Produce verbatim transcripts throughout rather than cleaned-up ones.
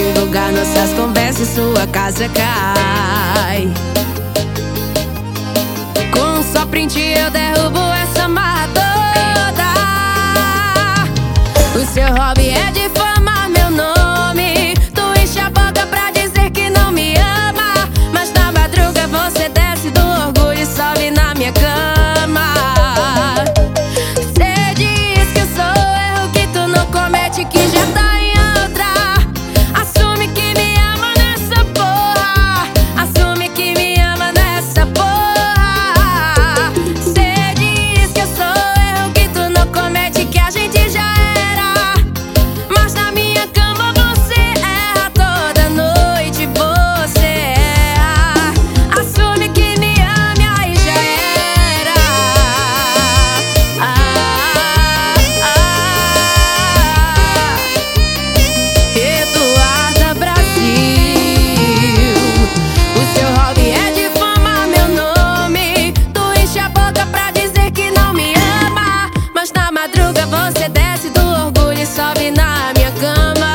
lugar, nossas conversas, sua casa cai. Com só print eu derrubo essa marra toda. O seu hobby é difamar meu nome. Tu enche a boca pra dizer que não me ama, mas na madruga você desce do orgulho e sobe na minha cama. Cê diz que eu sou o erro que tu não comete, que já tá em outra. Assume que me ama nessa porra. Assume que me ama nessa porra. Cê diz que eu sou o erro que tu não comete, que a gente já era, mas na minha cama você erra toda noite, você erra. Assume que me ama e aí já era. Ah, ah. Eduarda Brasil, o seu hobby é difamar meu nome. Tu enche a boca pra dizer que não me ama, mas na madruga você desce do orgulho e sobe na minha cama.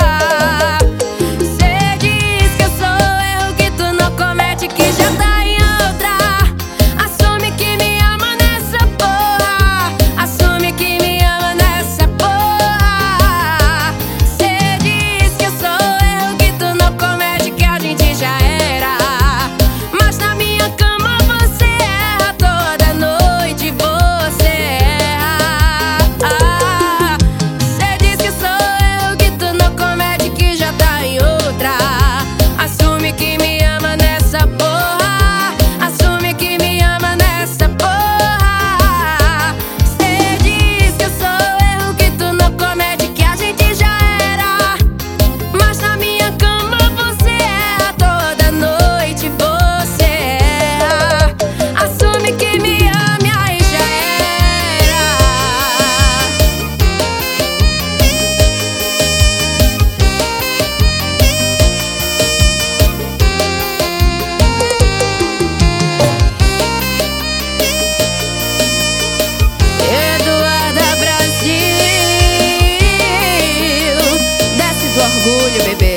Cê diz que eu sou o erro que tu não comete, que já tá em outra. Assume que me ama nessa porra. Assume que me ama nessa porra. Cê diz que eu sou o erro que tu não comete, que a gente já era, mas na minha cama você erra toda noite, você erra. Ah, cê diz que eu sou o erro que tu não comete, que já tá em outra. Assume que me ama nessa porra. Assume que me ama nessa porra. Cê diz que eu sou o erro que tu não comete, que a gente já era, mas na minha cama você erra toda noite, você erra. Assume que me ama e aí já era. Eduarda Brasil, desce do orgulho, bebê.